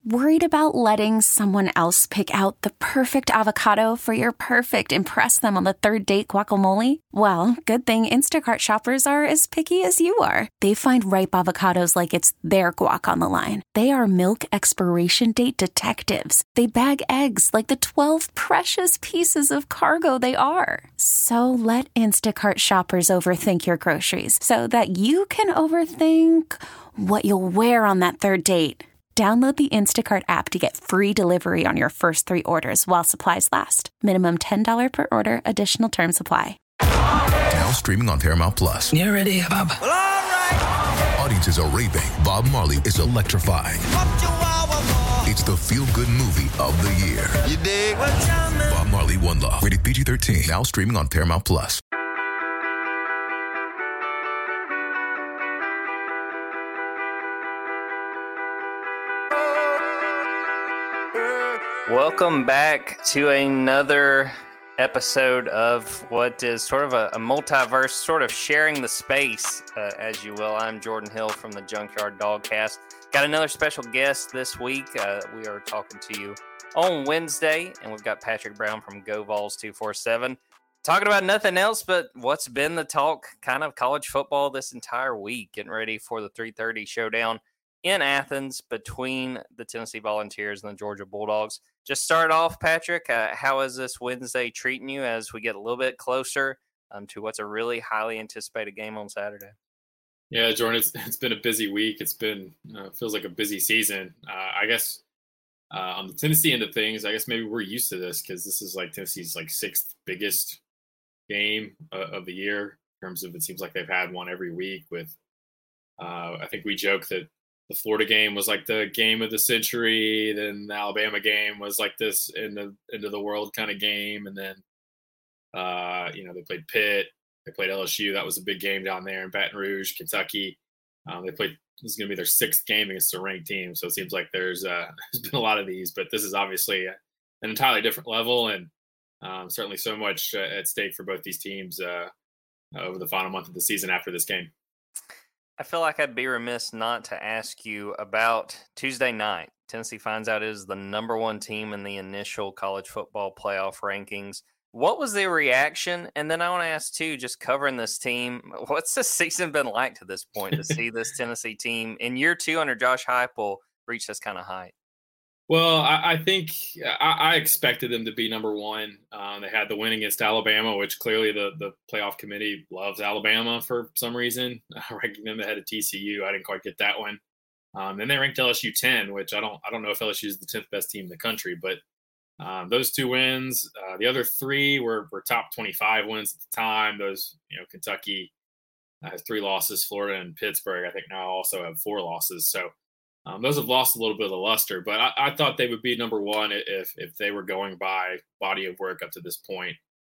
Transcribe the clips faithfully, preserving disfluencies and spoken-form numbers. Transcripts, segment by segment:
Worried about letting someone else pick out the perfect avocado for your perfect impress them on the third date guacamole? Well, good thing Instacart shoppers are as picky as you are. They find ripe avocados like it's their guac on the line. They are milk expiration date detectives. They bag eggs like the twelve precious pieces of cargo they are. So let Instacart shoppers overthink your groceries so that you can overthink what you'll wear on that third date. Download the Instacart app to get free delivery on your first three orders while supplies last. Minimum ten dollars per order. Additional terms apply. Now streaming on Paramount Plus. You ready, Bob? Well, all right. Audiences are raving. Bob Marley is electrifying. It's the feel-good movie of the year. You dig? Bob Marley, One Love. Rated P G thirteen. Now streaming on Paramount Plus. Welcome back to another episode of what is sort of a, a multiverse, sort of sharing the space, uh, as you will. I'm Jordan Hill from the Junkyard Dogcast. Got another special guest this week. Uh, we are talking to you on Wednesday, and we've got Patrick Brown from Go Vols two forty-seven talking about nothing else but what's been the talk, kind of college football this entire week, getting ready for the three thirty showdown in Athens between the Tennessee Volunteers and the Georgia Bulldogs. Just start off, Patrick, uh, how is this Wednesday treating you as we get a little bit closer um, to what's a really highly anticipated game on Saturday? Yeah, Jordan, it's, it's been a busy week. It's been, uh, feels like a busy season. Uh, I guess uh, on the Tennessee end of things, I guess maybe we're used to this because this is like Tennessee's like sixth biggest game uh, of the year in terms of it seems like they've had one every week with, uh, I think we joke that the Florida game was like the game of the century. Then the Alabama game was like this in the end of the world kind of game. And then, uh, you know, they played Pitt, they played L S U. That was a big game down there in Baton Rouge, Kentucky. Um, they played, this is going to be their sixth game against a ranked team. So it seems like there's, uh, there's been a lot of these, but this is obviously a, an entirely different level. And um, certainly so much uh, at stake for both these teams uh, over the final month of the season after this game. I feel like I'd be remiss not to ask you about Tuesday night. Tennessee finds out it is the number one team in the initial college football playoff rankings. What was the reaction? And then I want to ask, too, just covering this team, what's the season been like to this point to see this Tennessee team in year two under Josh Heupel reach this kind of height? Well, I, I think I, I expected them to be number one. Um, they had the win against Alabama, which clearly the, the playoff committee loves Alabama for some reason, uh, ranking them ahead of T C U. I didn't quite get that one. Um, then they ranked L S U ten, which I don't I don't know if L S U is the tenth best team in the country, but um, those two wins, uh, the other three were, were top twenty-five wins at the time. Those, you know, Kentucky has three losses. Florida and Pittsburgh, I think, now also have four losses. So. Um, those have lost a little bit of the luster, but I, I thought they would be number one if if they were going by body of work up to this point.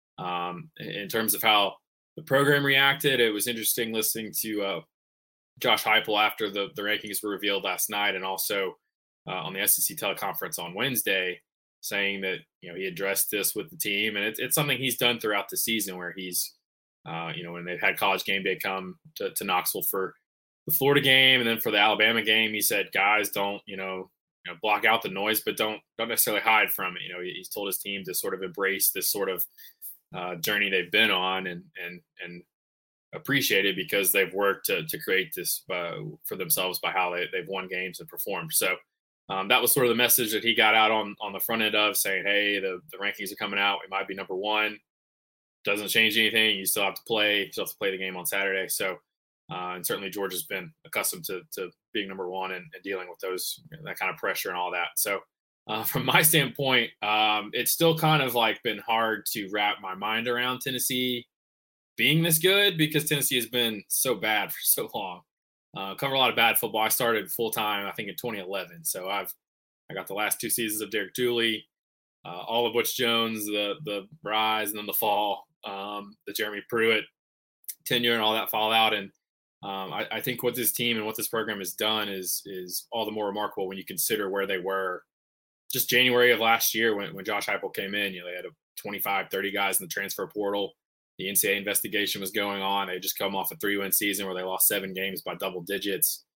Um, in terms of how the program reacted, it was interesting listening to uh, Josh Heupel after the, the rankings were revealed last night, and also uh, on the S E C teleconference on Wednesday, saying that you know he addressed this with the team, and it, it's something he's done throughout the season, where he's uh, you know when they've had College Game Day come to, to Knoxville for the Florida game, and then for the Alabama game, he said, guys, don't, you know, you know, block out the noise, but don't, don't necessarily hide from it. You know, he, he's told his team to sort of embrace this sort of uh, journey they've been on and, and, and appreciate it because they've worked to, to create this uh, for themselves by how they, they've won games and performed. So um, that was sort of the message that he got out on, on the front end of saying, hey, the, the rankings are coming out. We might be number one. Doesn't change anything. You still have to play. You still have to play the game on Saturday. So, Uh, and certainly Georgia's been accustomed to, to being number one and, and dealing with those, you know, that kind of pressure and all that. So uh, from my standpoint, um, it's still kind of like been hard to wrap my mind around Tennessee being this good because Tennessee has been so bad for so long. Uh, covered a lot of bad football. I started full time, I think, in twenty eleven. So I've I got the last two seasons of Derek Dooley, uh, all of Butch Jones, the the rise, and then the fall, um, the Jeremy Pruitt tenure and all that fallout. And Um, I, I think what this team and what this program has done is is all the more remarkable when you consider where they were just January of last year when, when Josh Heupel came in. You know, they had a twenty-five, thirty guys in the transfer portal. The N C double A investigation was going on. They just come off a three-win season where they lost seven games by double digits.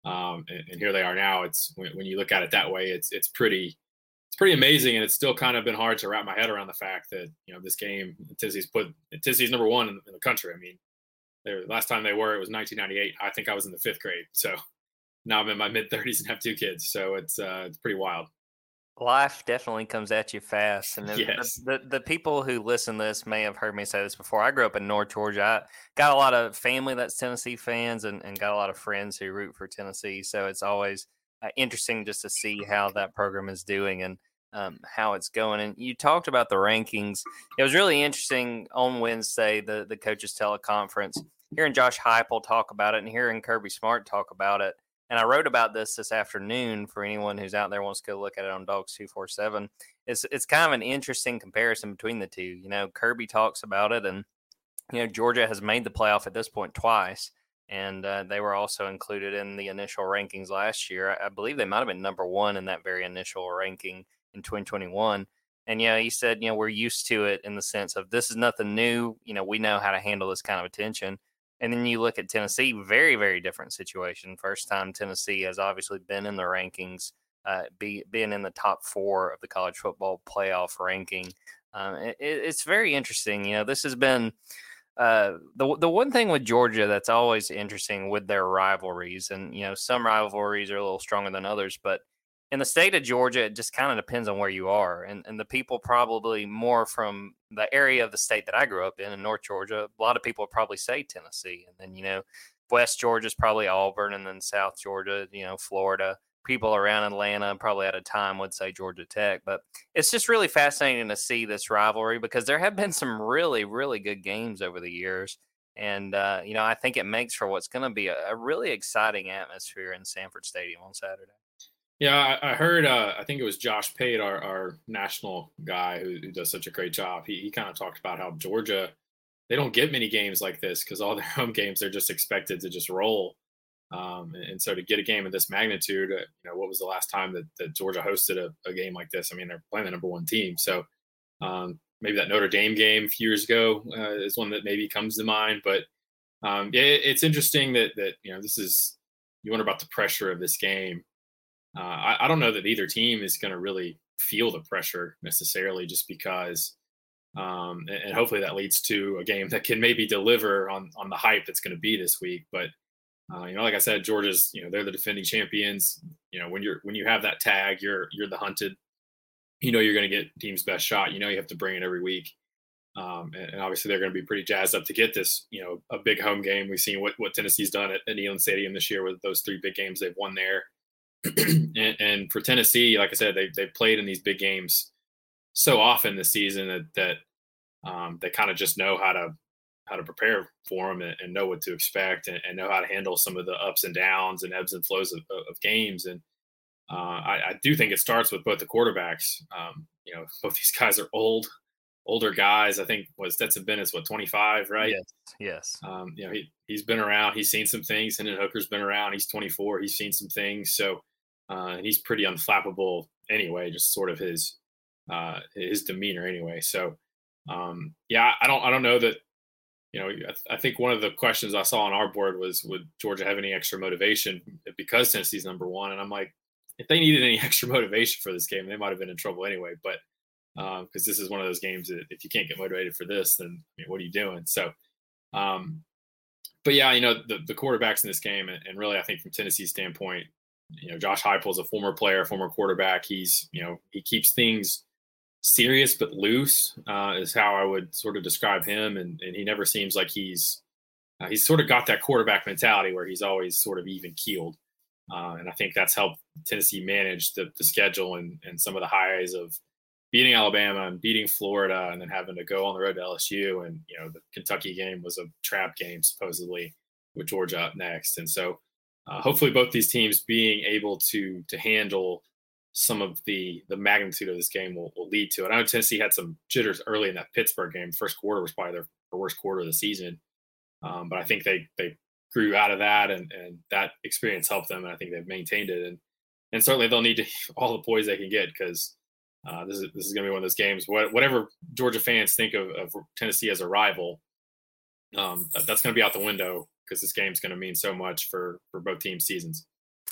Um, and, and here they are now. It's when, when you look at it that way, it's it's pretty it's pretty amazing, and it's still kind of been hard to wrap my head around the fact that you know this game Tennessee's put Tennessee's number one in, in the country. I mean, the last time they were it was nineteen ninety-eight. I think I was in the fifth grade, so now I'm in my mid thirties and have two kids, so it's uh, it's pretty wild. Life definitely comes at you fast. And yes. the, the the people who listen to this may have heard me say this before. I grew up in North Georgia. I got a lot of family that's Tennessee fans and, and got a lot of friends who root for Tennessee. So it's always uh, interesting just to see how that program is doing and um, how it's going. And you talked about the rankings. It was really interesting on Wednesday, the, the coaches teleconference, hearing Josh Heupel talk about it and hearing Kirby Smart talk about it. And I wrote about this this afternoon for anyone who's out there wants to go look at it on Dogs two forty-seven. It's it's kind of an interesting comparison between the two. You know, Kirby talks about it, and you know Georgia has made the playoff at this point twice, and uh, they were also included in the initial rankings last year. I, I believe they might have been number one in that very initial ranking in twenty twenty-one. And yeah, he said, you know, we're used to it in the sense of this is nothing new. You know, we know how to handle this kind of attention. And then you look at Tennessee, very, very different situation. First time Tennessee has obviously been in the rankings, uh, be, being in the top four of the college football playoff ranking. Um, it, it's very interesting. You know, this has been uh, the the one thing with Georgia that's always interesting with their rivalries. And, you know, some rivalries are a little stronger than others, but in the state of Georgia, it just kind of depends on where you are. And, and the people probably more from the area of the state that I grew up in, in North Georgia, a lot of people would probably say Tennessee. And then, you know, West Georgia is probably Auburn, and then South Georgia, you know, Florida. People around Atlanta probably at a time would say Georgia Tech. But it's just really fascinating to see this rivalry because there have been some really, really good games over the years. And, uh, you know, I think it makes for what's going to be a, a really exciting atmosphere in Sanford Stadium on Saturday. Yeah, I, I heard, uh, I think it was Josh Pate, our, our national guy who, who does such a great job. He, he kind of talked about how Georgia, they don't get many games like this because all their home games, they're just expected to just roll. Um, and, and so to get a game of this magnitude, uh, you know, what was the last time that, that Georgia hosted a, a game like this? I mean, they're playing the number one team. So um, maybe that Notre Dame game a few years ago uh, is one that maybe comes to mind. But um, it, it's interesting that, that, you know, this is, you wonder about the pressure of this game. Uh, I, I don't know that either team is going to really feel the pressure necessarily just because, um, and, and hopefully that leads to a game that can maybe deliver on, on the hype that's going to be this week. But, uh, you know, like I said, Georgia's, you know, they're the defending champions. You know, when you're, when you have that tag, you're, you're the hunted, you know, you're going to get team's best shot. You know, you have to bring it every week. Um, and, and obviously they're going to be pretty jazzed up to get this, you know, a big home game. We've seen what, what Tennessee's done at, at Neyland Stadium this year with those three big games they've won there. and, and for Tennessee, like I said, they they played in these big games so often this season that that um, they kind of just know how to how to prepare for them and, and know what to expect and, and know how to handle some of the ups and downs and ebbs and flows of, of games. And uh, I, I do think it starts with both the quarterbacks. Um, you know, both these guys are old, older guys. I think what Stetson Bennett's what twenty-five, right? Yes. Yes. Um, you know, he he's been around. He's seen some things. Hendon Hooker's been around. He's twenty-four. He's seen some things. So. Uh, and he's pretty unflappable anyway, just sort of his uh, his demeanor anyway. So, um, yeah, I don't I don't know that, you know, I, th- I think one of the questions I saw on our board was, would Georgia have any extra motivation because Tennessee's number one? And I'm like, if they needed any extra motivation for this game, they might have been in trouble anyway. But because um, this is one of those games that if you can't get motivated for this, then I mean, what are you doing? So, um, but yeah, you know, the, the quarterbacks in this game, and, and really I think from Tennessee's standpoint, you know, Josh Heupel is a former player, former quarterback. He's, you know, he keeps things serious but loose uh, is how I would sort of describe him. And, and he never seems like he's uh, he's sort of got that quarterback mentality where he's always sort of even keeled. Uh, and I think that's helped Tennessee manage the, the schedule and, and some of the highs of beating Alabama and beating Florida and then having to go on the road to L S U. And, you know, the Kentucky game was a trap game supposedly with Georgia up next. And so, Uh, hopefully both these teams being able to to handle some of the the magnitude of this game will, will lead to it. I know Tennessee had some jitters early in that Pittsburgh game. First quarter was probably their, their worst quarter of the season. Um, but I think they they grew out of that, and, and that experience helped them, and I think they've maintained it. And and certainly they'll need to all the poise they can get because uh, this is this is going to be one of those games. What, whatever Georgia fans think of, of Tennessee as a rival, um, that, that's going to be out the window, because this game's going to mean so much for, for both teams' seasons.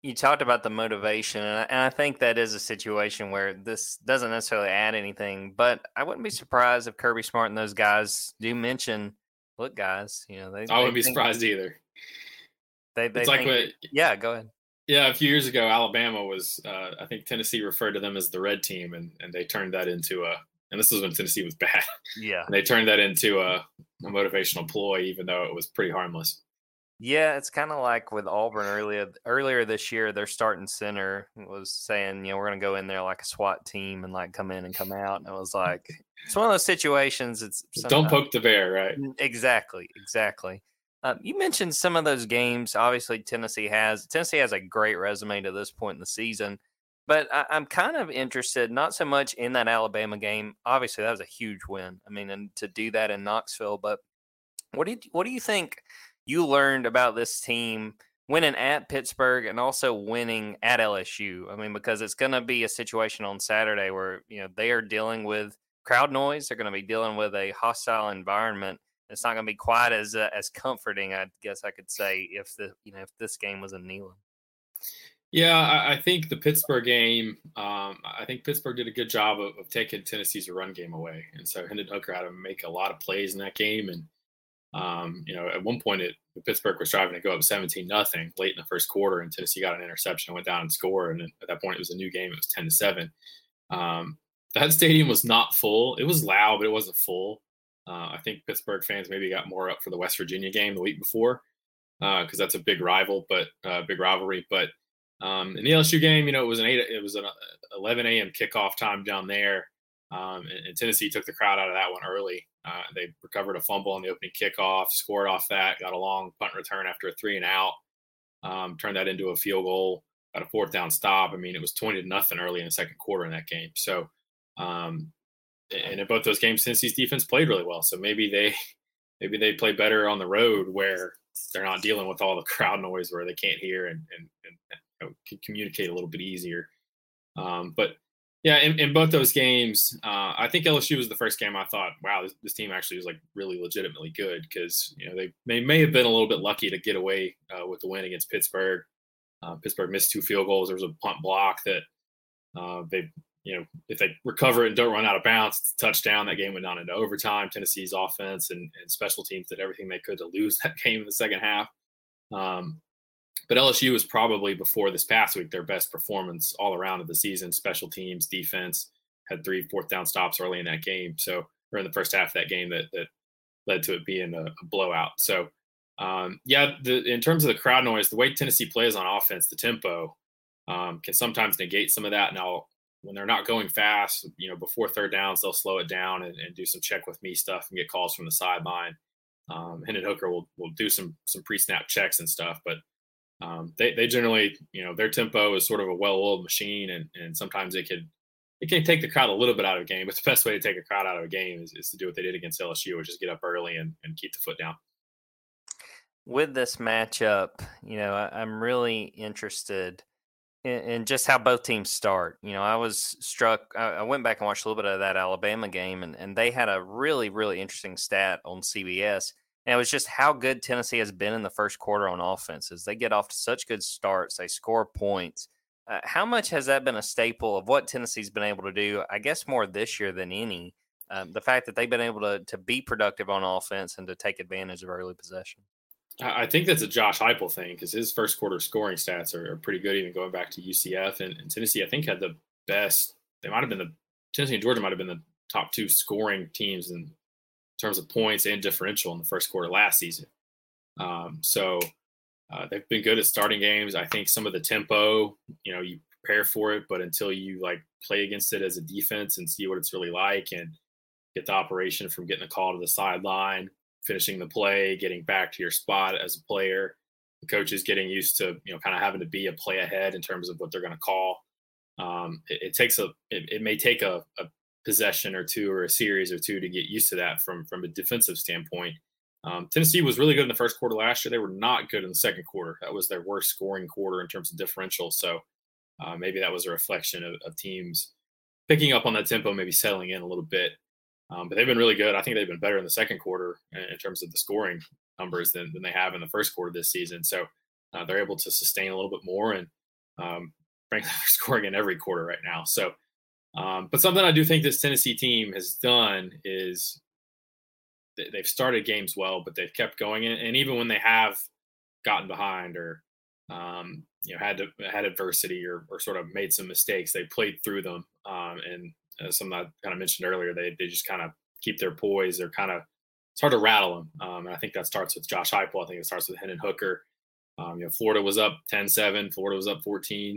You talked about the motivation, and I, and I think that is a situation where this doesn't necessarily add anything, but I wouldn't be surprised if Kirby Smart and those guys do mention, look, guys, you know, they, I wouldn't they be think, surprised either. They, they it's like think, what, yeah, go ahead. Yeah, a few years ago, Alabama was, uh, I think Tennessee referred to them as the red team, and, and they turned that into a, and this was when Tennessee was bad. Yeah. And they turned that into a, a motivational ploy, even though it was pretty harmless. Yeah, it's kind of like with Auburn earlier earlier this year. Their starting center was saying, you know, we're going to go in there like a SWAT team and like come in and come out. And it was like, it's one of those situations. It's don't poke the bear, right? Exactly, exactly. Um, you mentioned some of those games. Obviously, Tennessee has Tennessee has a great resume to this point in the season. But I, I'm kind of interested, not so much in that Alabama game. Obviously, that was a huge win. I mean, and to do that in Knoxville. But what do you, what do you think you learned about this team winning at Pittsburgh and also winning at L S U? I mean, because it's going to be a situation on Saturday where, you know, they are dealing with crowd noise. They're going to be dealing with a hostile environment. It's not going to be quite as uh, as comforting, I guess I could say, if the you know if this game was in Neyland. Yeah, I, I think the Pittsburgh game. Um, I think Pittsburgh did a good job of, of taking Tennessee's run game away, and so Hendon Hooker had to make a lot of plays in that game. And um, you know, at one point, it Pittsburgh was driving to go up seventeen nothing late in the first quarter, and Tennessee got an interception and went down and scored. And at that point, it was a new game. It was ten to seven. Um, that stadium was not full. It was loud, but it wasn't full. Uh, I think Pittsburgh fans maybe got more up for the West Virginia game the week before because uh, that's a big rival, but uh, big rivalry. But um, in the L S U game, you know, it was an eight, it was an eleven a.m. kickoff time down there, um, and, and Tennessee took the crowd out of that one early. Uh, they recovered a fumble on the opening kickoff, scored off that, got a long punt return after a three and out, um, turned that into a field goal, got a fourth down stop. I mean, it was twenty to nothing early in the second quarter in that game. So. Um, And in both those games, Tennessee's defense played really well. So maybe they, maybe they play better on the road where they're not dealing with all the crowd noise, where they can't hear and and, and you know, can communicate a little bit easier. Um, but yeah, in, in both those games, uh, I think L S U was the first game I thought, wow, this, this team actually is like really legitimately good because you know they they may have been a little bit lucky to get away uh, with the win against Pittsburgh. Uh, Pittsburgh missed two field goals. There was a punt block that uh, they. You know, if they recover it and don't run out of bounds, it's a touchdown. That game went down into overtime. Tennessee's offense and, and special teams did everything they could to lose that game in the second half. Um, but L S U was probably, before this past week, their best performance all around of the season. Special teams, defense, had three fourth down stops early in that game. So, or in the first half of that game that that led to it being a, a blowout. So, um, yeah, the, in terms of the crowd noise, the way Tennessee plays on offense, the tempo um, can sometimes negate some of that. Now, when they're not going fast, you know, before third downs, they'll slow it down and, and do some check with me stuff and get calls from the sideline. Um, Hendon Hooker will, will do some some pre-snap checks and stuff, but um, they they generally, you know, their tempo is sort of a well-oiled machine, and and sometimes it could it can take the crowd a little bit out of a game. But the best way to take a crowd out of a game is, is to do what they did against L S U, which is get up early and, and keep the foot down. With this matchup, you know, I, I'm really interested. And just how both teams start. You know, I was struck. I went back and watched a little bit of that Alabama game, and, and they had a really, really interesting stat on C B S. And it was just how good Tennessee has been in the first quarter on offenses. They get off to such good starts. They score points. Uh, how much has that been a staple of what Tennessee's been able to do? I guess more this year than any. Um, the fact that they've been able to to be productive on offense and to take advantage of early possession. I think that's a Josh Heupel thing because his first quarter scoring stats are, are pretty good, even going back to U C F and, and Tennessee. I think had the best. They might have been the Tennessee and Georgia might have been the top two scoring teams in terms of points and differential in the first quarter last season. Um, so uh, they've been good at starting games. I think some of the tempo, you know, you prepare for it, but until you like play against it as a defense and see what it's really like and get the operation from getting a call to the sideline, finishing the play, getting back to your spot as a player. The coach is getting used to, you know, kind of having to be a play ahead in terms of what they're going to call. Um, it, it takes a, it, it may take a, a possession or two or a series or two to get used to that from, from a defensive standpoint. Um, Tennessee was really good in the first quarter last year. They were not good in the second quarter. That was their worst scoring quarter in terms of differential. So uh, maybe that was a reflection of, of teams picking up on that tempo, maybe settling in a little bit. Um, but they've been really good. I think they've been better in the second quarter in terms of the scoring numbers than, than they have in the first quarter this season. So uh, they're able to sustain a little bit more. And Um, frankly, they're scoring in every quarter right now. So, um, but something I do think this Tennessee team has done is they, they've started games well, but they've kept going. And, and even when they have gotten behind or um, you know had to had adversity or, or sort of made some mistakes, they played through them. Um, and as something I kind of mentioned earlier, they they just kind of keep their poise. They're kind of it's hard to rattle them. Um, and I think that starts with Josh Heupel. I think it starts with Hendon Hooker. Um, you know, Florida was up ten seven. Florida was up fourteen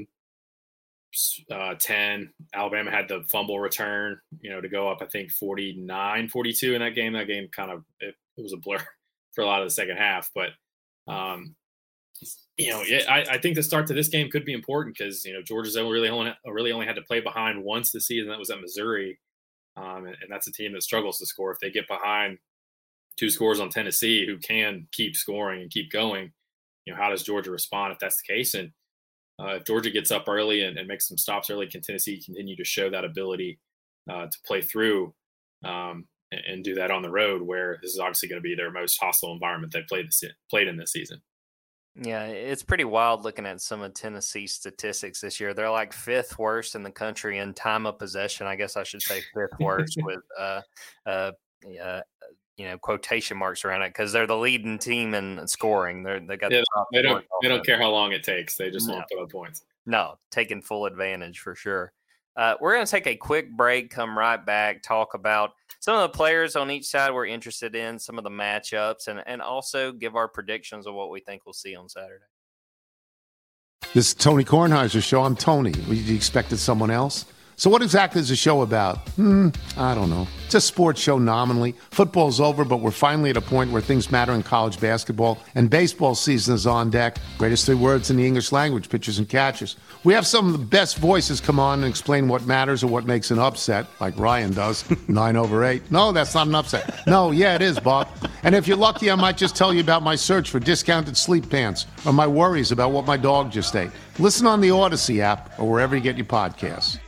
uh, ten. Alabama had the fumble return, you know, to go up, I think, forty-nine forty-two in that game. That game kind of, it, it was a blur for a lot of the second half. But, um, you know, yeah, I, I think the start to this game could be important because, you know, Georgia's really only, really only had to play behind once this season. That was at Missouri. Um, and, and that's a team that struggles to score. If they get behind two scores on Tennessee, who can keep scoring and keep going, you know, how does Georgia respond if that's the case? And uh, if Georgia gets up early and, and makes some stops early, can Tennessee continue to show that ability uh, to play through um, and, and do that on the road, where this is obviously going to be their most hostile environment they've played this, played in this season? Yeah, it's pretty wild looking at some of Tennessee's statistics this year. They're like fifth worst in the country in time of possession. I guess I should say fifth worst with uh, uh, uh, you know, quotation marks around it because they're the leading team in scoring. They're they got yeah, the top they don't they don't care how long it takes. They just no. want to put up points. No, taking full advantage for sure. Uh, we're going to take a quick break, come right back, talk about some of the players on each side we're interested in, some of the matchups, and, and also give our predictions of what we think we'll see on Saturday. This is Tony Kornheiser's show. I'm Tony. You expected someone else? So what exactly is the show about? Hmm, I don't know. It's a sports show nominally. Football's over, but we're finally at a point where things matter in college basketball, and baseball season is on deck. Greatest three words in the English language, pitchers and catchers. We have some of the best voices come on and explain what matters or what makes an upset, like Ryan does, nine over eight. No, that's not an upset. No, yeah, it is, Bob. And if you're lucky, I might just tell you about my search for discounted sleep pants or my worries about what my dog just ate. Listen on the Odyssey app or wherever you get your podcasts.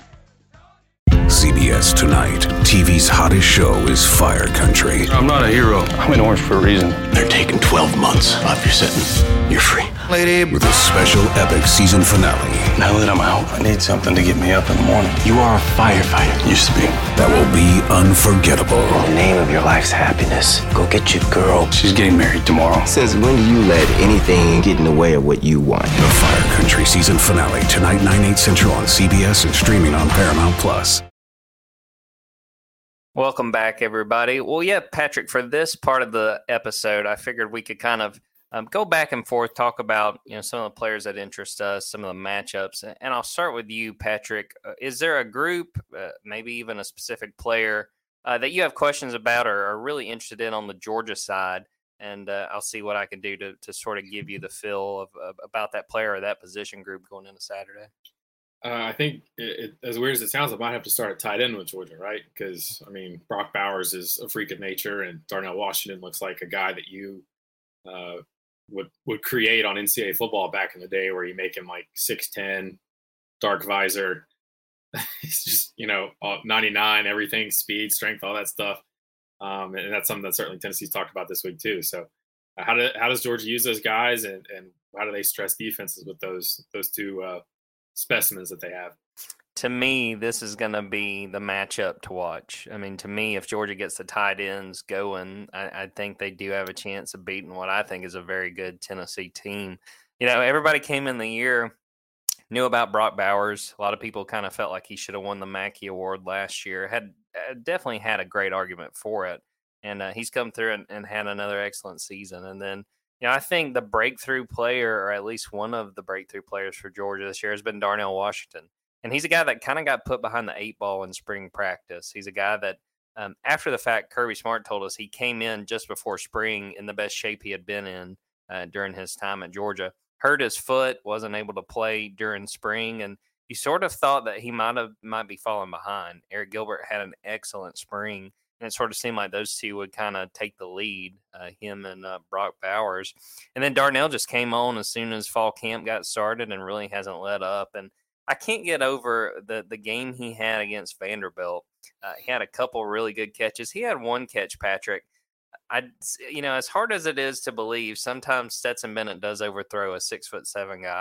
C B S Tonight, T V's hottest show is Fire Country. I'm not a hero. I'm in orange for a reason. They're taking twelve months off your sentence. You're free. Lady, with a special epic season finale. Now that I'm out, I need something to get me up in the morning. You are a firefighter. Used to be. That will be unforgettable. In the name of your life's happiness, go get your girl. She's getting married tomorrow. Since when do you let anything get in the way of what you want? The Fire Country season finale, tonight, nine, eight Central on C B S and streaming on Paramount Plus. Welcome back, everybody. Well, yeah, Patrick, for this part of the episode, I figured we could kind of um, go back and forth, talk about, you know, some of the players that interest us, some of the matchups. And I'll start with you, Patrick. Uh, is there a group, uh, maybe even a specific player uh, that you have questions about or are really interested in on the Georgia side? And uh, I'll see what I can do to, to sort of give you the feel of, of about that player or that position group going into Saturday. Uh, I think, it, it, as weird as it sounds, I might have to start a tight end with Georgia, right? Because, I mean, Brock Bowers is a freak of nature, and Darnell Washington looks like a guy that you uh, would would create on N C double A football back in the day, where you make him like six ten, dark visor. He's just, you know, ninety-nine, everything, speed, strength, all that stuff. Um, and that's something that certainly Tennessee's talked about this week too. So uh, how, do, how does Georgia use those guys, and, and how do they stress defenses with those those two uh, specimens that they have? To me, this is going to be the matchup to watch. I mean, to me, if Georgia gets the tight ends going, I, I think they do have a chance of beating what I think is a very good Tennessee team. You know, everybody came in the year, knew about Brock Bowers. A lot of people kind of felt like he should have won the Mackey Award last year. Had uh, definitely had a great argument for it. And uh, he's come through and, and had another excellent season. And then, you know, I think the breakthrough player, or at least one of the breakthrough players for Georgia this year, has been Darnell Washington. And he's a guy that kind of got put behind the eight ball in spring practice. He's a guy that, um, after the fact, Kirby Smart told us he came in just before spring in the best shape he had been in uh, during his time at Georgia. Hurt his foot, wasn't able to play during spring, and you sort of thought that he might have might be falling behind. Eric Gilbert had an excellent spring, and it sort of seemed like those two would kind of take the lead, uh, him and uh, Brock Bowers. And then Darnell just came on as soon as fall camp got started and really hasn't let up. And I can't get over the, the game he had against Vanderbilt. Uh, he had a couple really good catches. He had one catch, Patrick. I, you know, as hard as it is to believe, sometimes Stetson Bennett does overthrow a six foot seven guy.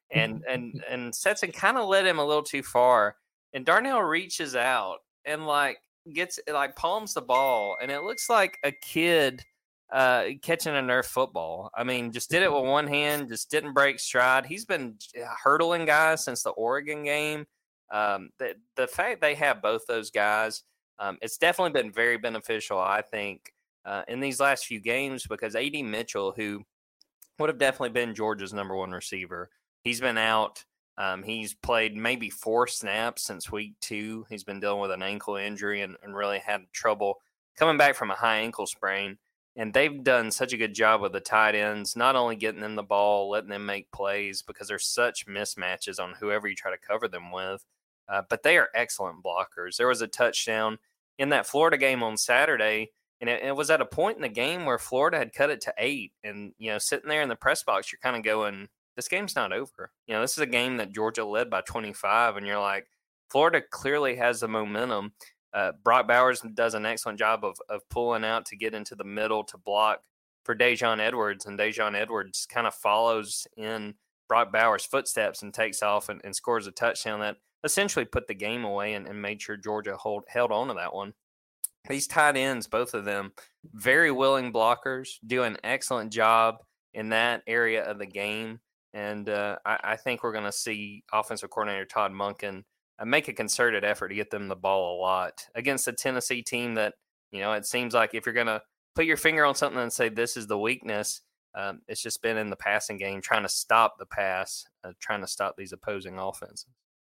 and and and Stetson kind of led him a little too far, and Darnell reaches out and like gets like palms the ball, and it looks like a kid uh, catching a Nerf football. I mean, just did it with one hand, just didn't break stride. He's been hurdling guys since the Oregon game. Um, the the fact they have both those guys, um, it's definitely been very beneficial, I think, uh, in these last few games, because A D Mitchell, who would have definitely been Georgia's number one receiver, he's been out. Um, he's played maybe four snaps since week two. He's been dealing with an ankle injury and, and really had trouble coming back from a high ankle sprain. And they've done such a good job with the tight ends, not only getting them the ball, letting them make plays, because there's such mismatches on whoever you try to cover them with. Uh, but they are excellent blockers. There was a touchdown in that Florida game on Saturday, and it, it was at a point in the game where Florida had cut it to eight. And, you know, sitting there in the press box, you're kind of going, this game's not over. You know, this is a game that Georgia led by twenty-five, and you're like, Florida clearly has the momentum. Uh, Brock Bowers does an excellent job of of pulling out to get into the middle to block for Daijun Edwards, and Daijun Edwards kind of follows in Brock Bowers' footsteps and takes off and, and scores a touchdown that essentially put the game away and, and made sure Georgia hold, held on to that one. These tight ends, both of them, very willing blockers, do an excellent job in that area of the game, and uh, I, I think we're going to see offensive coordinator Todd Monken Uh, make a concerted effort to get them the ball a lot against a Tennessee team that, you know, it seems like if you're going to put your finger on something and say this is the weakness, um, it's just been in the passing game, trying to stop the pass, uh, trying to stop these opposing offenses.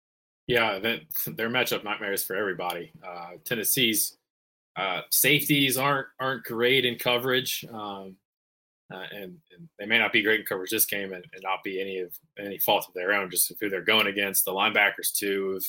Yeah, that, they're matchup nightmares for everybody. Uh, Tennessee's uh, safeties aren't aren't great in coverage, um, uh, and, and they may not be great in coverage this game, and, and not be any of any fault of their own, just who they're going against. The linebackers too,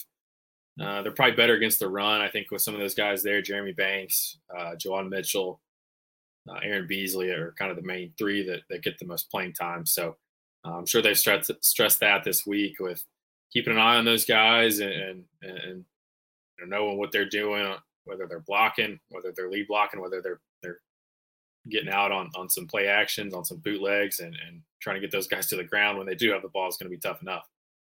uh, they're probably better against the run. I think with some of those guys there, Jeremy Banks, uh, Juwan Mitchell, uh, Aaron Beasley are kind of the main three that, that get the most playing time. So uh, I'm sure they've stressed stressed that this week with keeping an eye on those guys and and, and you know, knowing what they're doing, whether they're blocking, whether they're lead blocking, whether they're they're getting out on, on some play actions, on some bootlegs, and, and trying to get those guys to the ground when they do have the ball is going to be tough enough.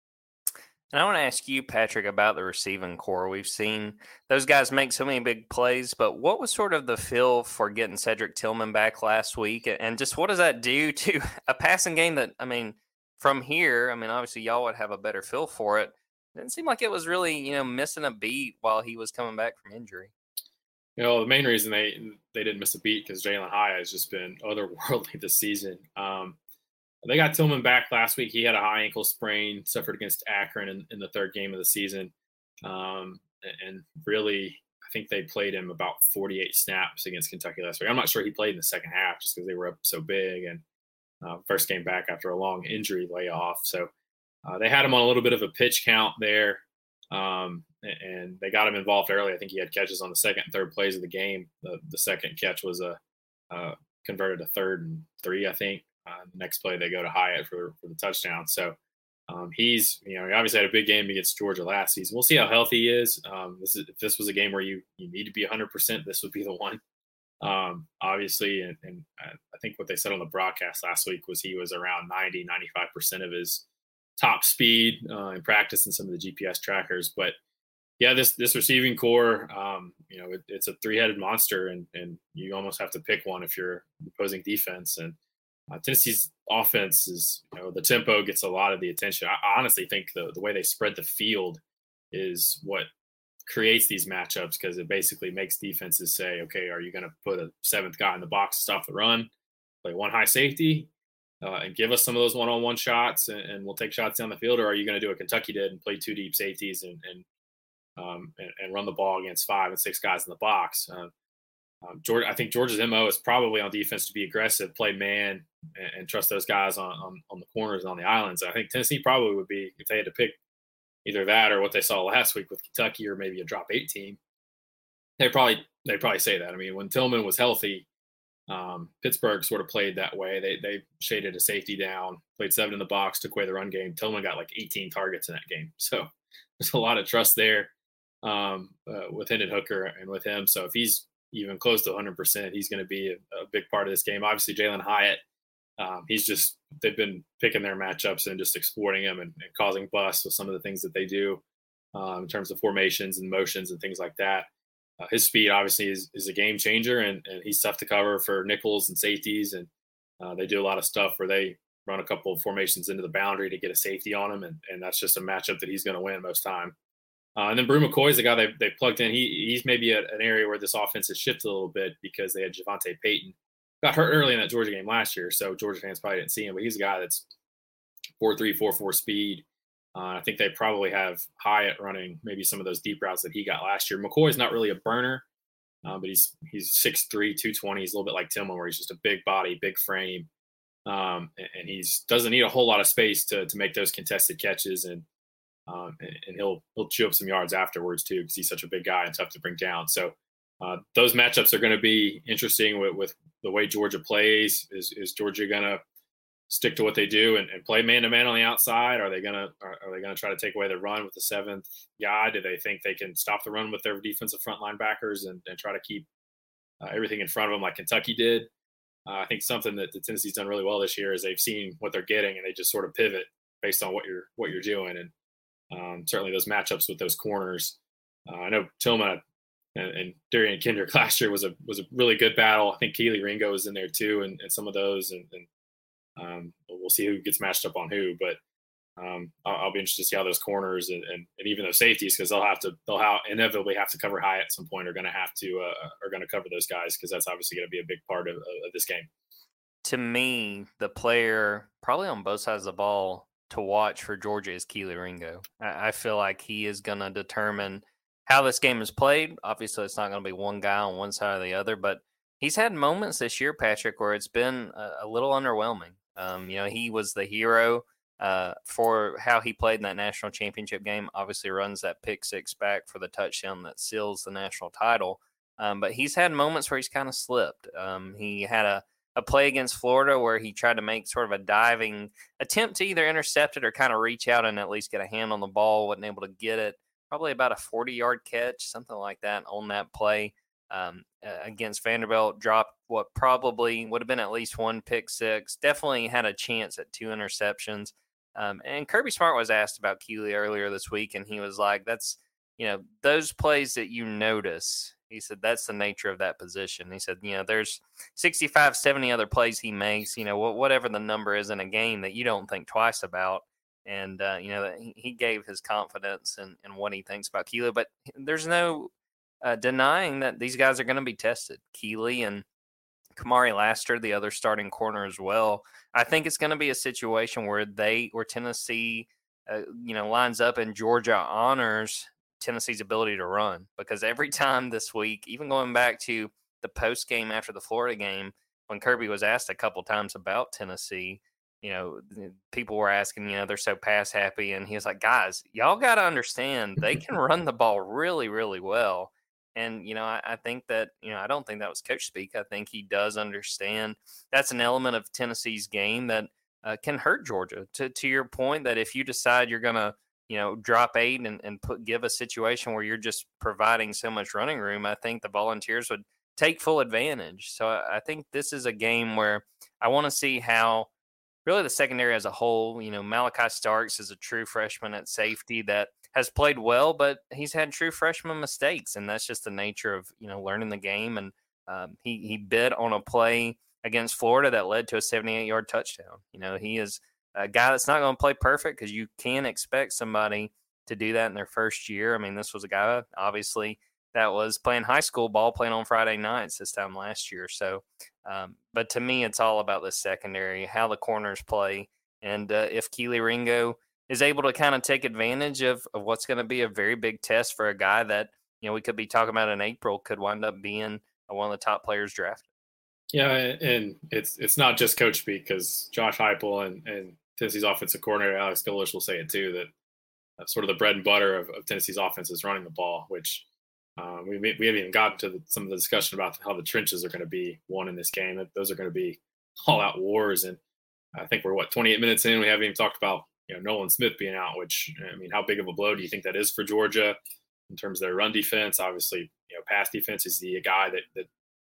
And I want to ask you, Patrick, about the receiving core. We've seen those guys make so many big plays, but what was sort of the feel for getting Cedric Tillman back last week? And just what does that do to a passing game that, I mean, from here, I mean, obviously y'all would have a better feel for it. It didn't seem like it was really, you know, missing a beat while he was coming back from injury. You know, the main reason they they didn't miss a beat because Jalen Hyatt has just been otherworldly this season. Um, they got Tillman back last week. He had a high ankle sprain, suffered against Akron in, in the third game of the season. Um, and really, I think they played him about forty-eight snaps against Kentucky last week. I'm not sure he played in the second half just because they were up so big and uh, first came back after a long injury layoff. So uh, they had him on a little bit of a pitch count there. Um, and they got him involved early. I think he had catches on the second and third plays of the game. The, the second catch was a uh, converted to third and three, I think. Uh, the next play they go to Hyatt for, for the touchdown. So um, he's, you know, he obviously had a big game against Georgia last season. We'll see how healthy he is. Um, this is if this was a game where you you need to be one hundred percent, this would be the one. Um, obviously, and, and I think what they said on the broadcast last week was he was around ninety, ninety-five percent of his top speed uh, in practice and some of the G P S trackers. But yeah, this this receiving core, um, you know, it, it's a three-headed monster, and and you almost have to pick one if you're opposing defense. And uh, Tennessee's offense is, you know, the tempo gets a lot of the attention. I honestly think the the way they spread the field is what creates these matchups, because it basically makes defenses say, okay, are you going to put a seventh guy in the box to stop the run, play one high safety, uh, and give us some of those one-on-one shots, and, and we'll take shots down the field, or are you going to do what Kentucky did and play two deep safeties and and Um, and, and run the ball against five and six guys in the box. Uh, um, Georgia, I think Georgia's M O is probably on defense to be aggressive, play man, and, and trust those guys on, on on the corners and on the islands. I think Tennessee probably would be, if they had to pick either that or what they saw last week with Kentucky, or maybe a drop eight team, they probably they probably say that. I mean, when Tillman was healthy, um, Pittsburgh sort of played that way. They they shaded a safety down, played seven in the box, took away the run game. Tillman got like eighteen targets in that game, so there's a lot of trust there. Um, uh, with Hendon Hooker and with him. So if he's even close to one hundred percent, he's going to be a, a big part of this game. Obviously, Jalen Hyatt Um, he's just they've been picking their matchups and just exploiting them and, and causing busts with some of the things that they do um, in terms of formations and motions and things like that. Uh, his speed obviously is, is a game changer, and, and he's tough to cover for nickels and safeties. And uh, they do a lot of stuff where they run a couple of formations into the boundary to get a safety on him, and, and that's just a matchup that he's going to win most time. Uh, and then Brew McCoy is the guy they they plugged in. He he's maybe a, an area where this offense has shifted a little bit because they had Javonte Payton. Got hurt early in that Georgia game last year, so Georgia fans probably didn't see him, but he's a guy that's four three, four four speed. Uh, I think they probably have Hyatt running maybe some of those deep routes that he got last year. McCoy's not really a burner, uh, but he's he's six three, two twenty. He's a little bit like Tillman, where he's just a big body, big frame, um, and, and he's doesn't need a whole lot of space to to make those contested catches, and um, and, and he'll he'll chew up some yards afterwards too, because he's such a big guy and tough to bring down. So uh, those matchups are going to be interesting with, with the way Georgia plays. Is is Georgia going to stick to what they do and, and play man-to-man on the outside? Are they going to are, are they going to try to take away the run with the seventh guy? Do they think they can stop the run with their defensive front linebackers and, and try to keep uh, everything in front of them like Kentucky did? Uh, I think something that the Tennessee's done really well this year is they've seen what they're getting and they just sort of pivot based on what you're what you're doing. And um, certainly those matchups with those corners. Uh, I know Tillman and, and Darian Kendrick last year was a was a really good battle. I think Keely Ringo was in there too, and, and some of those. And, and um, we'll see who gets matched up on who. But um, I'll, I'll be interested to see how those corners and, and, and even those safeties, because they'll have to they'll have, inevitably have to cover high at some point. Are going to have to uh, are going to cover those guys, because that's obviously going to be a big part of, of this game. To me, the player probably on both sides of the ball to watch for Georgia is Keely Ringo. I, I feel like he is going to determine how this game is played. Obviously, it's not going to be one guy on one side or the other, but he's had moments this year, Patrick, where it's been a, a little underwhelming. Um, you know, he was the hero uh, for how he played in that national championship game. Obviously, runs that pick six back for the touchdown that seals the national title. Um, but he's had moments where he's kind of slipped. Um, he had a a play against Florida where he tried to make sort of a diving attempt to either intercept it or kind of reach out and at least get a hand on the ball. Wasn't able to get it. Probably about a forty-yard catch, something like that on that play um, uh, against Vanderbilt. Dropped what probably would have been at least one pick six. Definitely had a chance at two interceptions. Um, and Kirby Smart was asked about Keely earlier this week, and he was like, that's, you know, those plays that you notice. He said that's the nature of that position. He said, you know, there's sixty-five, seventy other plays he makes, you know, whatever the number is in a game that you don't think twice about. And, uh, you know, he gave his confidence in, in what he thinks about Keely. But there's no uh, denying that these guys are going to be tested. Keely and Kamari Laster, the other starting corner as well. I think it's going to be a situation where they, where Tennessee, uh, you know, lines up and Georgia honors Tennessee's ability to run, because every time this week, even going back to the post game after the Florida game, when Kirby was asked a couple times about Tennessee, you know, people were asking, you know, they're so pass happy. And he was like, guys, y'all got to understand they can run the ball really, really well. And, you know, I, I think that, you know, I don't think that was coach speak. I think he does understand that's an element of Tennessee's game that uh, can hurt Georgia. To, to your point, that if you decide you're going to, you know, drop eight and, and put give a situation where you're just providing so much running room, I think the Volunteers would take full advantage. So I, I think this is a game where I want to see how really the secondary as a whole, you know, Malachi Starks is a true freshman at safety that has played well, but he's had true freshman mistakes. And that's just the nature of, you know, learning the game. And um, he, he bid on a play against Florida that led to a seventy-eight-yard touchdown. You know, he is a guy that's not going to play perfect, because you can expect somebody to do that in their first year. I mean, this was a guy, obviously, that was playing high school ball, playing on Friday nights this time last year. So, um, but to me, it's all about the secondary, how the corners play. And uh, if Keely Ringo is able to kind of take advantage of, of what's going to be a very big test for a guy that, you know, we could be talking about in April, could wind up being one of the top players drafted. Yeah, and it's it's not just coach speak, because Josh Heupel and, and Tennessee's offensive coordinator Alex Golesh will say it too, that uh, sort of the bread and butter of, of Tennessee's offense is running the ball, which uh, we we haven't even gotten to the, some of the discussion about how the trenches are going to be won in this game. Those are going to be all-out wars, and I think we're, what, twenty-eight minutes in, we haven't even talked about, you know, Nolan Smith being out, which, I mean, how big of a blow do you think that is for Georgia in terms of their run defense? Obviously, you know, pass defense is the guy that, that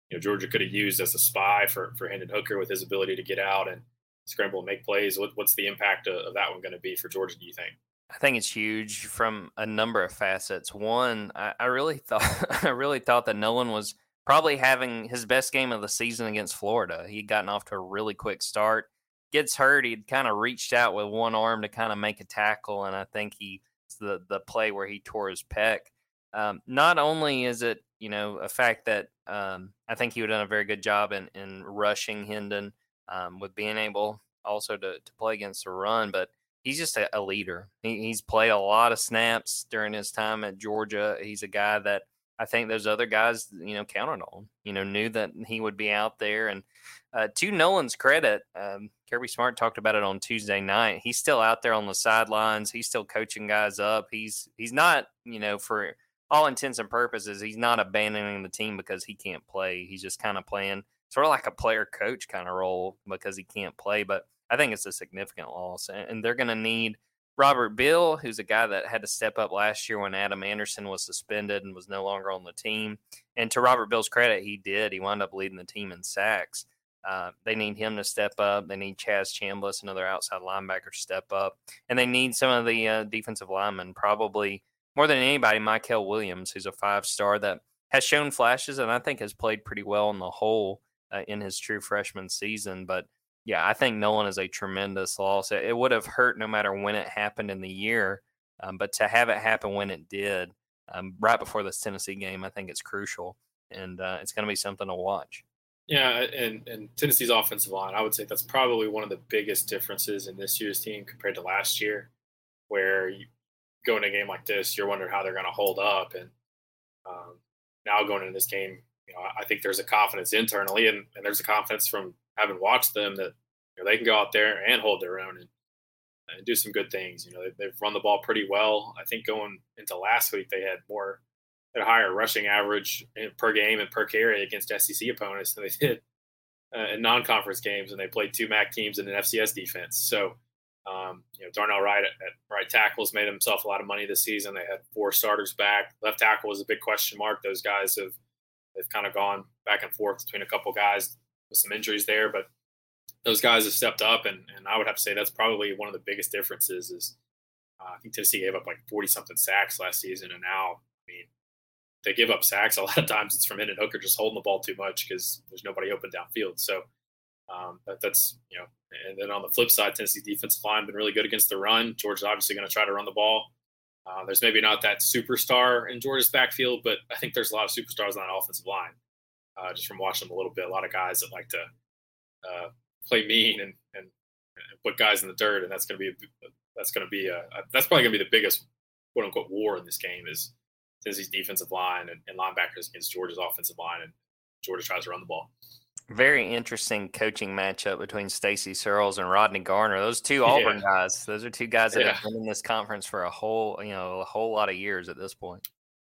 you know, Georgia could have used as a spy for, for Hendon Hooker with his ability to get out and scramble and make plays. What, what's the impact of, of that one going to be for Georgia, do you think? I think it's huge from a number of facets. One, I, I really thought I really thought that Nolan was probably having his best game of the season against Florida. He'd gotten off to a really quick start. Gets hurt, he'd kind of reached out with one arm to kind of make a tackle, and I think he the the play where he tore his pec. Um, not only is it, you know, a fact that um, I think he would have done a very good job in, in rushing Hendon um, with being able also to, to play against the run, but he's just a, a leader. He, he's played a lot of snaps during his time at Georgia. He's a guy that I think those other guys, you know, counted on, you know, knew that he would be out there. And uh, to Nolan's credit, um, Kirby Smart talked about it on Tuesday night. He's still out there on the sidelines. He's still coaching guys up. He's he's not, you know, for all intents and purposes, he's not abandoning the team because he can't play. He's just kind of playing sort of like a player coach kind of role because he can't play. But I think it's a significant loss, and they're going to need Robert Beal, who's a guy that had to step up last year when Adam Anderson was suspended and was no longer on the team. And to Robert Beal's credit, he did. He wound up leading the team in sacks. Uh, they need him to step up. They need Chaz Chambliss, another outside linebacker, to step up. And they need some of the uh, defensive linemen, probably more than anybody, Mykel Williams, who's a five-star that has shown flashes and I think has played pretty well on the whole uh, in his true freshman season. But yeah, I think Nolan is a tremendous loss. It would have hurt no matter when it happened in the year, um, but to have it happen when it did, um, right before this Tennessee game, I think it's crucial, and uh, it's going to be something to watch. Yeah, and, and Tennessee's offensive line, I would say that's probably one of the biggest differences in this year's team compared to last year, where you go in a game like this, you're wondering how they're going to hold up, and um, now going into this game, you know, I think there's a confidence internally, and, and there's a confidence from having watched them that, you know, they can go out there and hold their own and, and do some good things. You know, they, they've run the ball pretty well. I think going into last week, they had more, had a higher rushing average per game and per carry against S E C opponents than they did uh, in non-conference games, and they played two M A C teams in an F C S defense. So, um, you know, Darnell Wright at, at right tackle has made himself a lot of money this season. They had four starters back. Left tackle was a big question mark. Those guys have they've kind of gone back and forth between a couple guys with some injuries there, but those guys have stepped up, and, and I would have to say that's probably one of the biggest differences is uh, I think Tennessee gave up like forty-something sacks last season, and now, I mean, they give up sacks. A lot of times it's from Hendon Hooker just holding the ball too much because there's nobody open downfield. So um, that, that's, you know, and then on the flip side, Tennessee's defensive line been really good against the run. Georgia's obviously going to try to run the ball. Uh, there's maybe not that superstar in Georgia's backfield, but I think there's a lot of superstars on that offensive line. Uh, just from watching them a little bit, a lot of guys that like to uh, play mean and, and, and put guys in the dirt, and that's going to be a, that's going to be a, a that's probably going to be the biggest quote unquote war in this game is Tennessee's defensive line and, and linebackers against Georgia's offensive line, and Georgia tries to run the ball. Very interesting coaching matchup between Stacy Searles and Rodney Garner. Those two Auburn yeah. guys. Those are two guys that yeah. have been in this conference for a whole you know a whole lot of years at this point.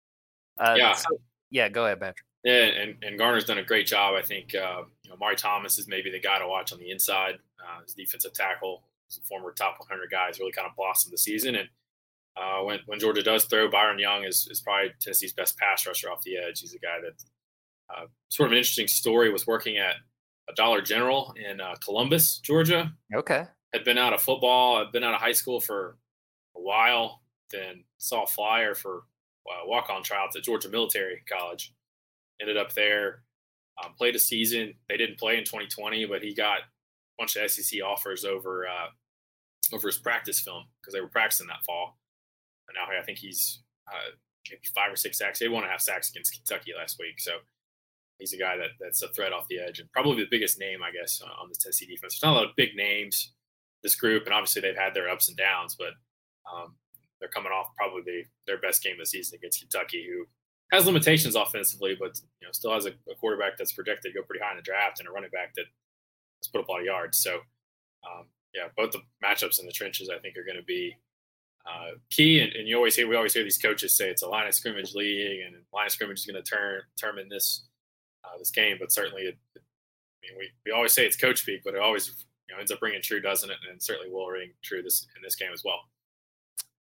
Uh, yeah, so, yeah. Go ahead, Patrick. Yeah, and, and Garner's done a great job. I think uh, you know Mari Thomas is maybe the guy to watch on the inside. Uh, his defensive tackle, he's a former top one hundred guy, has really kind of blossomed the season. And uh, when when Georgia does throw, Byron Young is is probably Tennessee's best pass rusher off the edge. He's a guy that uh, sort of an interesting story. Was working at a Dollar General in uh, Columbus, Georgia. Okay, had been out of football, had been out of high school for a while. Then saw a flyer for uh, walk-on tryouts at Georgia Military College. Ended up there, um, played a season. They didn't play in twenty twenty, but he got a bunch of S E C offers over uh, over his practice film because they were practicing that fall. And now I think he's uh, maybe five or six sacks. They won a half sacks against Kentucky last week. So he's a guy that that's a threat off the edge and probably the biggest name, I guess, on the Tennessee defense. There's not a lot of big names, this group, and obviously they've had their ups and downs, but um, they're coming off probably the, their best game of the season against Kentucky, who has limitations offensively, but you know still has a, a quarterback that's projected to go pretty high in the draft and a running back that has put up a lot of yards. So, um, yeah, both the matchups in the trenches I think are going to be uh, key. And, and you always hear we always hear these coaches say it's a line of scrimmage league, and line of scrimmage is going to turn determine this uh, this game. But certainly, it, it, I mean, we we always say it's coach speak, but it always you know ends up ringing true, doesn't it? And certainly will ring true this in this game as well.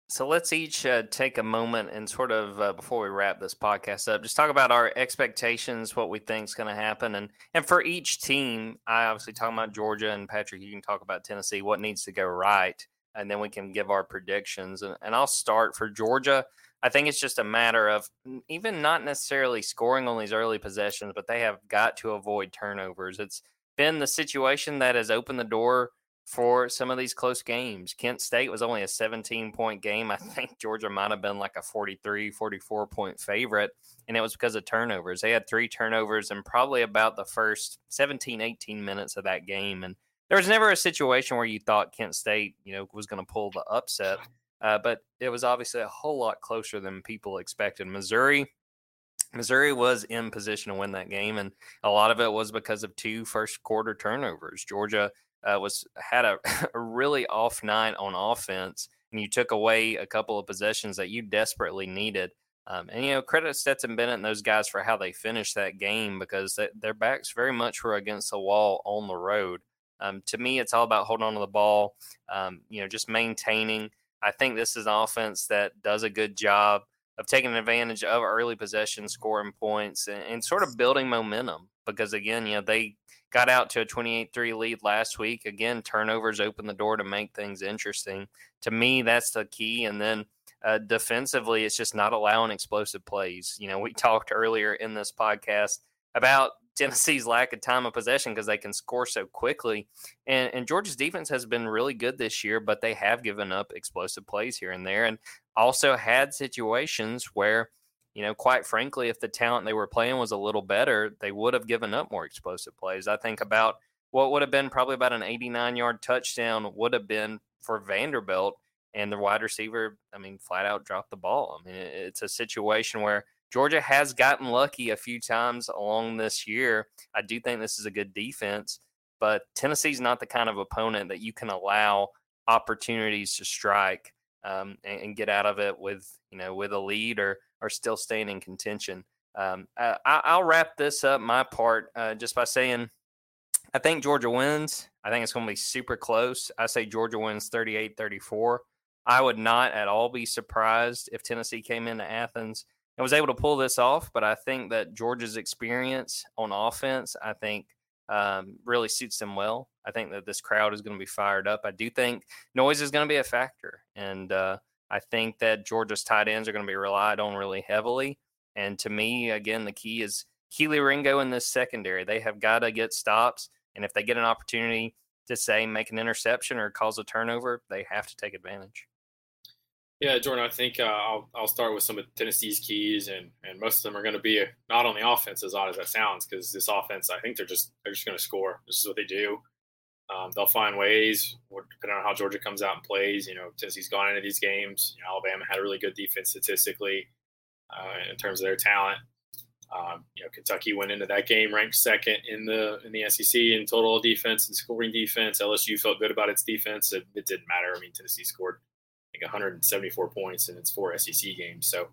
So let's each uh, take a moment and sort of, uh, before we wrap this podcast up, just talk about our expectations, what we think is going to happen. And, and for each team, I obviously talk about Georgia, and Patrick, you can talk about Tennessee, what needs to go right, and then we can give our predictions. And, and I'll start for Georgia. I think it's just a matter of even not necessarily scoring on these early possessions, but they have got to avoid turnovers. It's been the situation that has opened the door for some of these close games. Kent State was only a seventeen-point game. I think Georgia might have been like a forty-three, forty-four-point favorite, and it was because of turnovers. They had three turnovers in probably about the first seventeen, eighteen minutes of that game, and there was never a situation where you thought Kent State, you know, was going to pull the upset, uh, but it was obviously a whole lot closer than people expected. Missouri Missouri was in position to win that game, and a lot of it was because of two first-quarter turnovers. Georgia Uh, was had a, a really off night on offense, and you took away a couple of possessions that you desperately needed. Um, and, you know, credit Stetson Bennett and those guys for how they finished that game, because they, their backs very much were against the wall on the road. Um, to me, it's all about holding on to the ball, um, you know, just maintaining. I think this is an offense that does a good job of taking advantage of early possession, scoring points, and, and sort of building momentum. Because, again, you know, they got out to a twenty-eight three lead last week. Again, turnovers open the door to make things interesting. To me, that's the key. And then uh, defensively, it's just not allowing explosive plays. You know, we talked earlier in this podcast about Tennessee's lack of time of possession because they can score so quickly. And, and Georgia's defense has been really good this year, but they have given up explosive plays here and there, and also had situations where, you know, quite frankly, if the talent they were playing was a little better, they would have given up more explosive plays. I think about what would have been probably about an eighty-nine-yard touchdown would have been for Vanderbilt, and the wide receiver, I mean, flat out dropped the ball. I mean, it's a situation where Georgia has gotten lucky a few times along this year. I do think this is a good defense, but Tennessee's not the kind of opponent that you can allow opportunities to strike um, and, and get out of it with, you know, with a lead or or still staying in contention. Um, I, I'll wrap this up, my part, uh, just by saying I think Georgia wins. I think it's going to be super close. I say Georgia wins thirty-eight thirty-four. I would not at all be surprised if Tennessee came into Athens and was able to pull this off, but I think that Georgia's experience on offense, I think, um, really suits them well. I think that this crowd is going to be fired up. I do think noise is going to be a factor, and uh, I think that Georgia's tight ends are going to be relied on really heavily. And to me, again, the key is Keely Ringo in this secondary. They have got to get stops, and if they get an opportunity to, say, make an interception or cause a turnover, they have to take advantage. Yeah, Jordan, I think uh, I'll I'll start with some of Tennessee's keys, and and most of them are going to be not on the offense, as odd as that sounds, because this offense, I think they're just they're just going to score. This is what they do. Um, they'll find ways, depending on how Georgia comes out and plays. You know, Tennessee's gone into these games. You know, Alabama had a really good defense statistically uh, in terms of their talent. Um, you know, Kentucky went into that game ranked second in the in the S E C in total defense and scoring defense. L S U felt good about its defense. It, it didn't matter. I mean, Tennessee scored I think one hundred seventy-four points in its four S E C games. So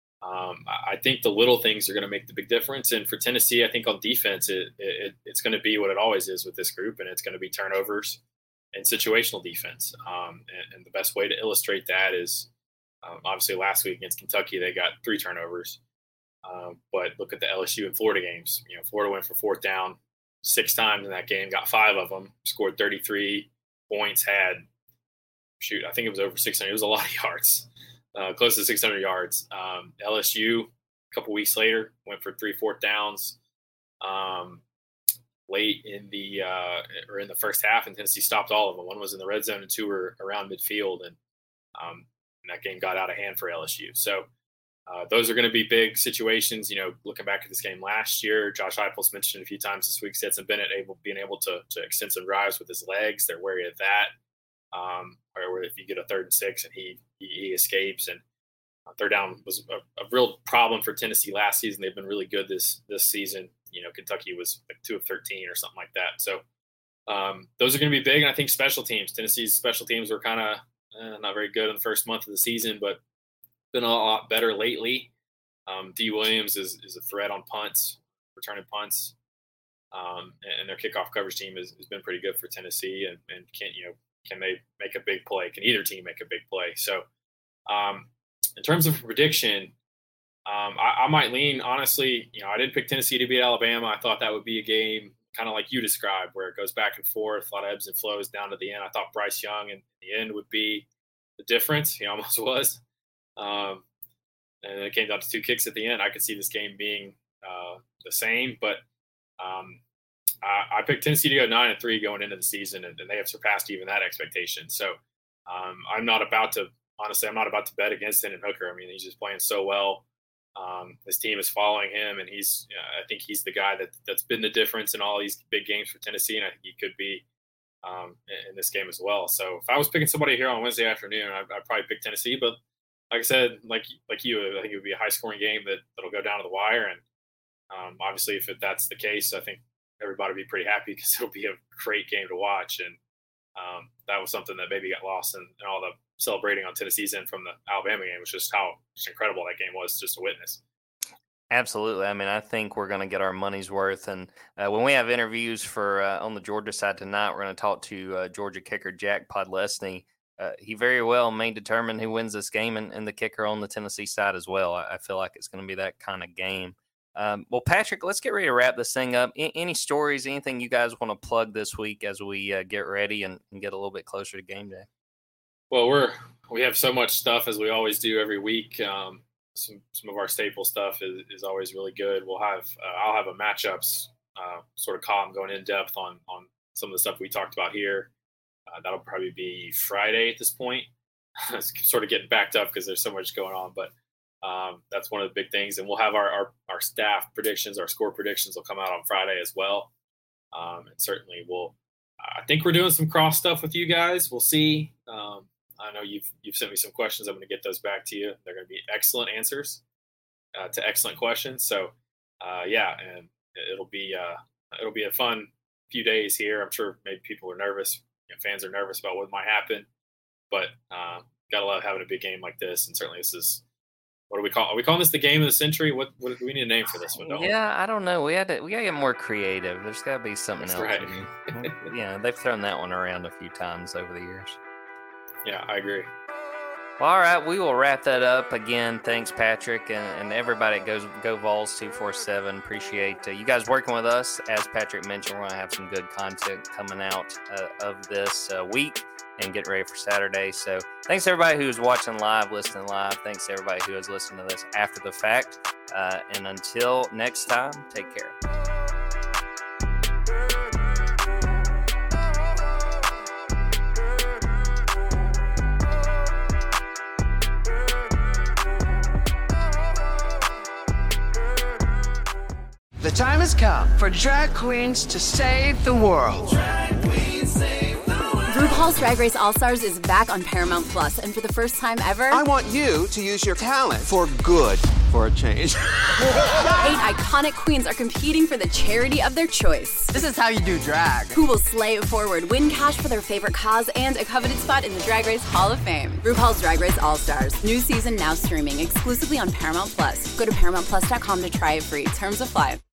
um, I think the little things are going to make the big difference. And for Tennessee, I think on defense, it, it, it's going to be what it always is with this group, and it's going to be turnovers and situational defense. Um, and, and the best way to illustrate that is um, obviously last week against Kentucky, they got three turnovers. Um, but look at the L S U and Florida games. You know, Florida went for fourth down six times in that game, got five of them, scored thirty-three points, had shoot, I think it was over six hundred. It was a lot of yards, uh, close to six hundred yards. Um, L S U, a couple weeks later, went for three fourth downs um, late in the uh, or in the first half, and Tennessee stopped all of them. One was in the red zone, and two were around midfield, and, um, and that game got out of hand for L S U. So uh, those are going to be big situations. You know, looking back at this game last year, Josh Heupel's mentioned a few times this week, Stetson Bennett able being able to, to extend some drives with his legs. They're wary of that. Um, or if you get a third and six and he he, he escapes, and uh, third down was a, a real problem for Tennessee last season. They've been really good this this season. You know, Kentucky was like two of thirteen or something like that. So um, those are going to be big. And I think special teams, Tennessee's special teams were kind of eh, not very good in the first month of the season, but been a lot better lately. Um, D. Williams is is a threat on punts, returning punts, um, and their kickoff coverage team has, has been pretty good for Tennessee. And, and can you know. Can they make a big play? Can either team make a big play? So Um, in terms of prediction, um, I, I might lean, honestly, you know, I didn't pick Tennessee to beat Alabama. I thought that would be a game kind of like you described, where it goes back and forth, a lot of ebbs and flows down to the end. I thought Bryce Young in the end would be the difference. He almost was. Um, and then it came down to two kicks at the end. I could see this game being uh, the same, but um, I, I picked Tennessee to go nine and three going into the season, and, and they have surpassed even that expectation. So um, I'm not about to, honestly, I'm not about to bet against Hendon Hooker. I mean, he's just playing so well. Um, his team is following him, and he's, uh, I think he's the guy that that's been the difference in all these big games for Tennessee. And I think he could be um, in, in this game as well. So if I was picking somebody here on Wednesday afternoon, I'd, I'd probably pick Tennessee, but like I said, like, like you, I think it would be a high scoring game that that'll go down to the wire. And um, obviously if it, that's the case, I think everybody will be pretty happy because it'll be a great game to watch. And um, that was something that maybe got lost in, in all the celebrating on Tennessee's end from the Alabama game, was just how just incredible that game was just to witness. Absolutely. I mean, I think we're going to get our money's worth. And uh, when we have interviews for uh, on the Georgia side tonight, we're going to talk to uh, Georgia kicker Jack Podlesny. Uh, he very well may determine who wins this game, and, and the kicker on the Tennessee side as well. I, I feel like it's going to be that kind of game. Um, well, Patrick, let's get ready to wrap this thing up. A- any stories, anything you guys want to plug this week as we uh, get ready and, and get a little bit closer to game day? Well, we're we have so much stuff, as we always do every week. Um, some some of our staple stuff is, is always really good. We'll have uh, I'll have a matchups uh, sort of column going in depth on on some of the stuff we talked about here. Uh, that'll probably be Friday at this point. It's sort of getting backed up because there's so much going on, but um, that's one of the big things. And we'll have our, our our staff predictions, our score predictions will come out on Friday as well. Um, and certainly we'll. I think we're doing some cross stuff with you guys. We'll see. Um, I know you've you've sent me some questions. I'm going to get those back to you. They're going to be excellent answers uh, to excellent questions. So, uh, yeah, and it'll be uh, it'll be a fun few days here. I'm sure maybe people are nervous. You know, fans are nervous about what might happen, but uh, gotta love having a big game like this. And certainly, this is what do we call? Are we calling this the game of the century? What, what do we need a name for this one? Don't yeah, we? I don't know. We had to we gotta get more creative. There's got to be something That's else. Right. Yeah, they've thrown that one around a few times over the years. Yeah, I agree. Well, all right, we will wrap that up. Again, thanks, Patrick, and, and everybody at Go, Go Vols two forty-seven. Appreciate uh, you guys working with us. As Patrick mentioned, we're going to have some good content coming out uh, of this uh, week and get ready for Saturday. So thanks to everybody who's watching live, listening live. Thanks to everybody who has listened to this after the fact. Uh, and until next time, take care. The time has come for drag queens to save the world. Drag queens save the world. RuPaul's Drag Race All-Stars is back on Paramount Plus, and for the first time ever, I want you to use your talent for good, for a change. Eight iconic queens are competing for the charity of their choice. This is how you do drag. Who will slay it forward, win cash for their favorite cause, and a coveted spot in the Drag Race Hall of Fame. RuPaul's Drag Race All-Stars. New season now streaming exclusively on Paramount Plus. Go to paramount plus dot com to try it free. Terms apply.